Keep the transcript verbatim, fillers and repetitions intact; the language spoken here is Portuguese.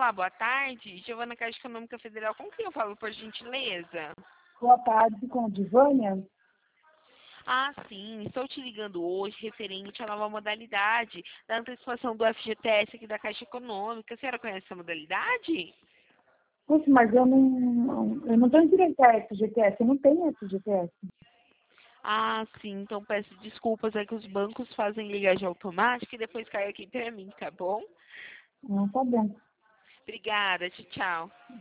Olá, boa tarde. Giovana Caixa Econômica Federal, com quem eu falo, por gentileza? Boa tarde, com a Divânia. Ah, sim. Estou te ligando hoje referente à nova modalidade da antecipação do F G T S aqui da Caixa Econômica. A senhora conhece essa modalidade? Puxa, mas eu não, eu não tenho direito a F G T S, eu não tenho F G T S. Ah, sim. Então peço desculpas, é que os bancos fazem ligagem automática e depois cai aqui para mim, tá bom? Não, tá bom. Obrigada. Tchau, tchau.